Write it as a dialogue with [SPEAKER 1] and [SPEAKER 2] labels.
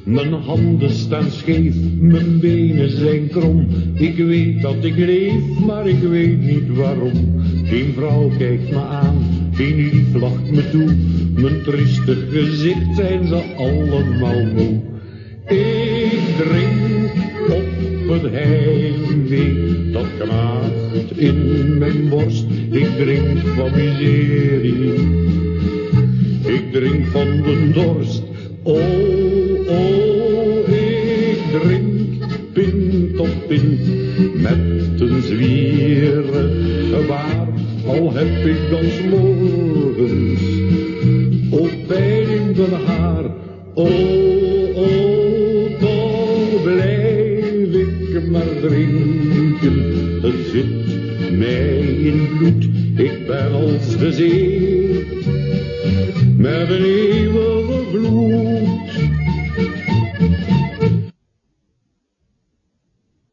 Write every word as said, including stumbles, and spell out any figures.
[SPEAKER 1] Mijn handen staan scheef, mijn benen zijn krom. Ik weet dat ik leef, maar ik weet niet waarom. Geen vrouw kijkt me aan, geen lief lacht me toe. Mijn trieste gezicht zijn ze allemaal moe. Ik drink op het heimwee, dat knaagt in mijn borst. Ik drink van miserie, ik drink van de dorst. Oh, oh, ik drink pint op pint met een zwierig gebaar. Al heb ik dan 's morgens ook pijn in mijn haar. Oh, oh, toch blijf ik maar drinken. Het zit mij in bloed, ik ben als de zee met een